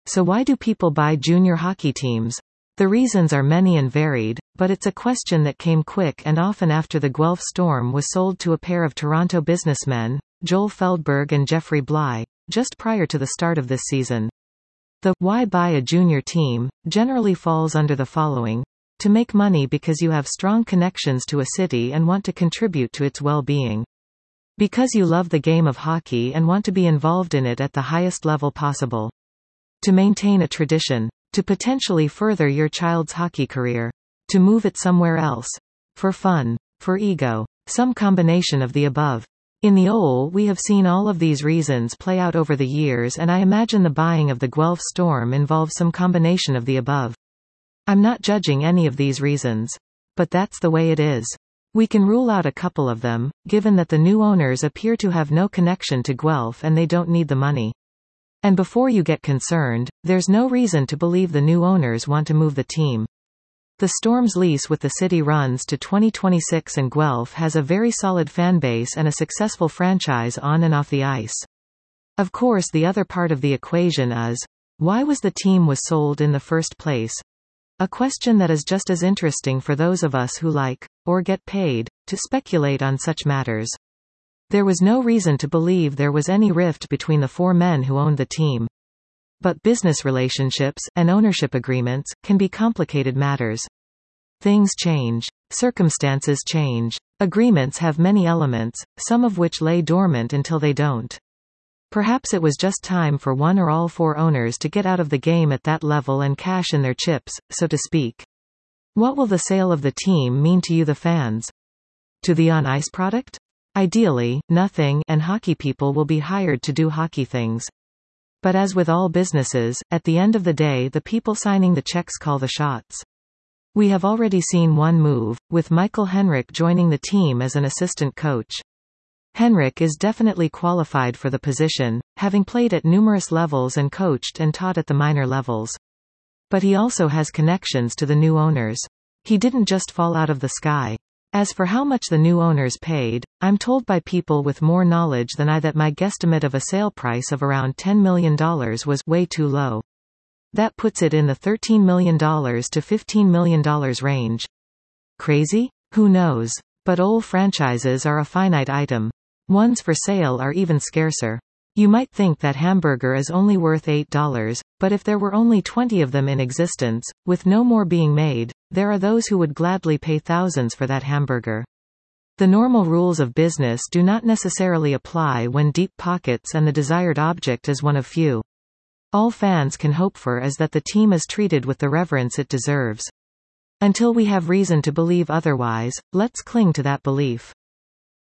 So why do people buy junior hockey teams? The reasons are many and varied, but it's a question that came quick and often after the Guelph Storm was sold to a pair of Toronto businessmen, Joel Feldberg and Jeffrey Bly, just prior to the start of this season. The "why buy a junior team" generally falls under the following: to make money because you have strong connections to a city and want to contribute to its well-being. Because you love the game of hockey and want to be involved in it at the highest level possible. To maintain a tradition. To potentially further your child's hockey career. To move it somewhere else. For fun. For ego. Some combination of the above. In the OL we have seen all of these reasons play out over the years, and I imagine the buying of the Guelph Storm involves some combination of the above. I'm not judging any of these reasons. But that's the way it is. We can rule out a couple of them, given that the new owners appear to have no connection to Guelph and they don't need the money. And before you get concerned, there's no reason to believe the new owners want to move the team. The Storm's lease with the city runs to 2026 and Guelph has a very solid fan base and a successful franchise on and off the ice. Of course, the other part of the equation is, why was the team was sold in the first place? A question that is just as interesting for those of us who like, or get paid, to speculate on such matters. There was no reason to believe there was any rift between the four men who owned the team. But business relationships, and ownership agreements, can be complicated matters. Things change. Circumstances change. Agreements have many elements, some of which lay dormant until they don't. Perhaps it was just time for one or all four owners to get out of the game at that level and cash in their chips, so to speak. What will the sale of the team mean to you, the fans? To the on-ice product? Ideally, nothing, and hockey people will be hired to do hockey things. But as with all businesses, at the end of the day the people signing the checks call the shots. We have already seen one move, with Michael Henrik joining the team as an assistant coach. Henrik is definitely qualified for the position, having played at numerous levels and coached and taught at the minor levels. But he also has connections to the new owners. He didn't just fall out of the sky. As for how much the new owners paid, I'm told by people with more knowledge than I that my guesstimate of a sale price of around $10 million was way too low. That puts it in the $13 million to $15 million range. Crazy? Who knows? But OL franchises are a finite item. Ones for sale are even scarcer. You might think that hamburger is only worth $8, but if there were only 20 of them in existence, with no more being made, there are those who would gladly pay thousands for that hamburger. The normal rules of business do not necessarily apply when deep pockets and the desired object is one of few. All fans can hope for is that the team is treated with the reverence it deserves. Until we have reason to believe otherwise, let's cling to that belief.